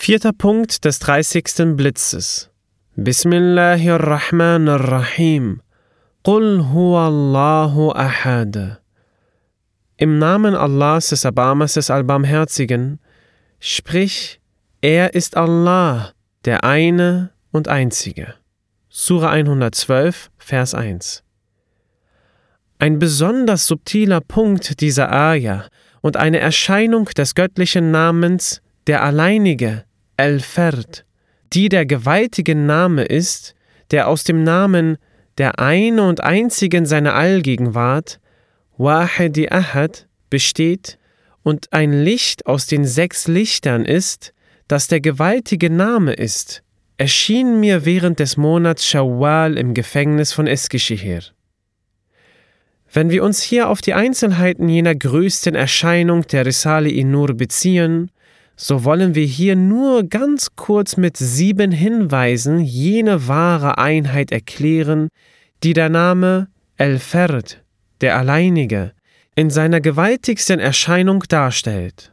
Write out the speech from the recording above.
Vierter Punkt des 30. Blitzes. Bismillahirrahmanirrahim. Qul huwa Allahu ahad. Im Namen Allahs des Erbarmers des Allbarmherzigen, sprich, er ist Allah, der eine und einzige. Sura 112, Vers 1. Ein besonders subtiler Punkt dieser Ayah und eine Erscheinung des göttlichen Namens, der Alleinige, El-Ferd, die der gewaltige Name ist, der aus dem Namen der eine und einzigen seiner Allgegenwart, Wahidi Ahad, besteht und ein Licht aus den 6 Lichtern ist, das der gewaltige Name ist, erschien mir während des Monats Shawwal im Gefängnis von Eskişehir. Wenn wir uns hier auf die Einzelheiten jener größten Erscheinung der Risale-i Nur beziehen, so wollen wir hier nur ganz kurz mit 7 Hinweisen jene wahre Einheit erklären, die der Name El-Ferd, der Alleinige, in seiner gewaltigsten Erscheinung darstellt.